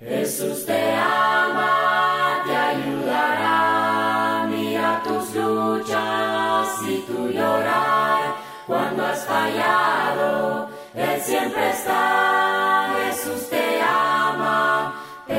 Jesús te ama, te ayudará. Mira tus luchas y tu llorar. Cuando has fallado, Él siempre está. Jesús te ama,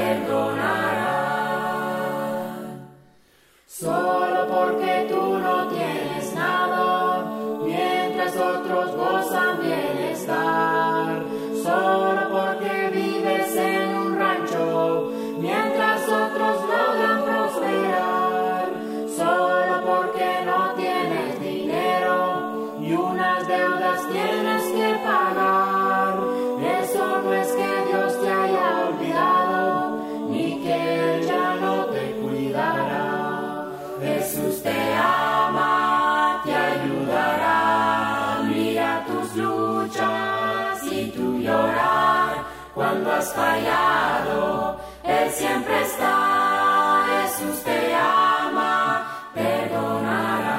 perdonará. Solo porque tú no tienes nada, mientras otros gozan bienestar. Solo porque vives en un rancho, mientras otros logran prosperar. Solo porque no tienes dinero y unas deudas tienes que pagar. Eso no es que Dios te haya olvidado, ni que Él ya no te cuidará. Jesús te ama, te ayudará. Mira tus luchas y tu llorar. Cuando has fallado, Él siempre está. Jesús te ama, perdonará.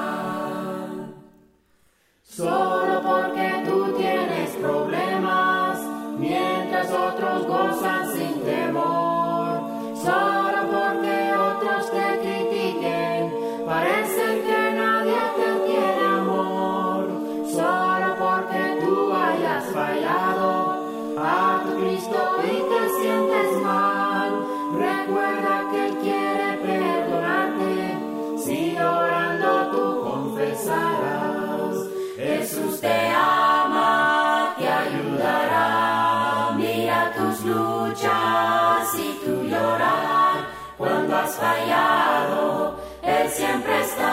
Solo porque tú tienes problemas, mientras otros gozan sin temor. Solo porque otros te critiquen, parece que nadie te tiene amor. Solo porque tú hayas fallado a tu Cristo y te sientes mal, recuerda que Él quiere perdonarte. Sigue orando, tú confesarás. Jesús te ama, te ayudará. Mira tus luchas y tu llorar. Cuando has fallado, Él siempre está.